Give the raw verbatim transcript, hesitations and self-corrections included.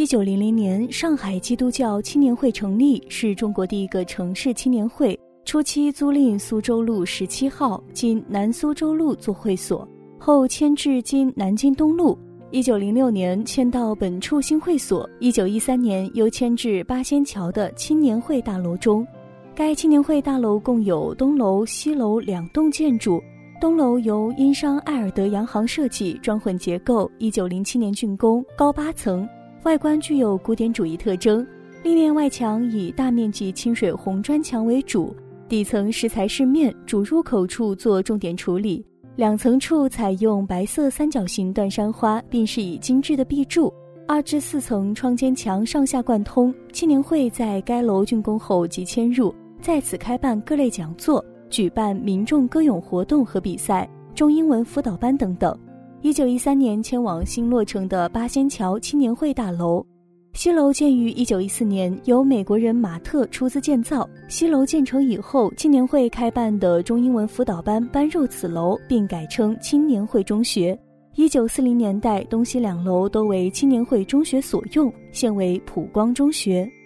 一九零零年，上海基督教青年会成立，是中国第一个城市青年会。初期租赁苏州路十七号（今南苏州路）做会所，后迁至今南京东路。一九零六年迁到本处新会所，一九一三年又迁至八仙桥的青年会大楼中。该青年会大楼共有东楼、西楼两栋建筑。东楼由英商爱尔德洋行设计，砖混结构，一九零七年竣工，高八层，外观具有古典主义特征。立面外墙以大面积清水红砖墙为主，底层石材饰面，主入口处做重点处理，两层处采用白色三角形缎山花，并是以精致的壁柱。二至四层窗间墙上下贯通。青年会在该楼竣工后即迁入，在此开办各类讲座，举办民众歌咏活动和比赛、中英文辅导班等等。一九一三年迁往新落成的八仙桥青年会大楼。西楼建于一九一四年，由美国人马特出资建造。西楼建成以后，青年会开办的中英文辅导班搬入此楼，并改称青年会中学。一九四零年代，东西两楼都为青年会中学所用，现为普光中学。